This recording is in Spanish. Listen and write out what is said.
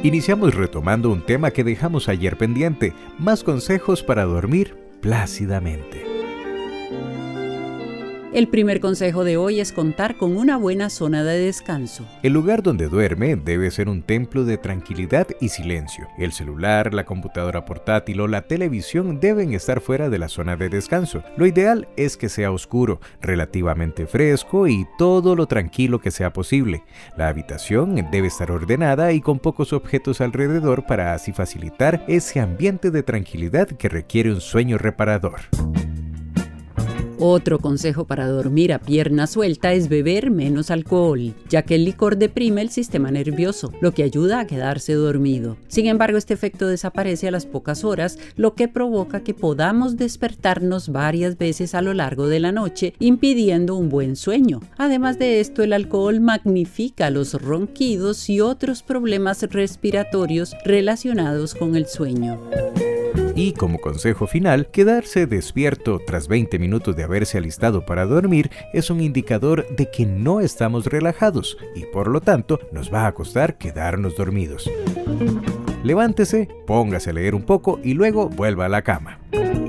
Iniciamos retomando un tema que dejamos ayer pendiente, más consejos para dormir plácidamente. El primer consejo de hoy es contar con una buena zona de descanso. El lugar donde duerme debe ser un templo de tranquilidad y silencio. El celular, la computadora portátil o la televisión deben estar fuera de la zona de descanso. Lo ideal es que sea oscuro, relativamente fresco y todo lo tranquilo que sea posible. La habitación debe estar ordenada y con pocos objetos alrededor para así facilitar ese ambiente de tranquilidad que requiere un sueño reparador. Otro consejo para dormir a pierna suelta es beber menos alcohol, ya que el licor deprime el sistema nervioso, lo que ayuda a quedarse dormido. Sin embargo, este efecto desaparece a las pocas horas, lo que provoca que podamos despertarnos varias veces a lo largo de la noche, impidiendo un buen sueño. Además de esto, el alcohol magnifica los ronquidos y otros problemas respiratorios relacionados con el sueño. Y como consejo final, quedarse despierto tras 20 minutos de haberse alistado para dormir es un indicador de que no estamos relajados y por lo tanto nos va a costar quedarnos dormidos. Levántese, póngase a leer un poco y luego vuelva a la cama.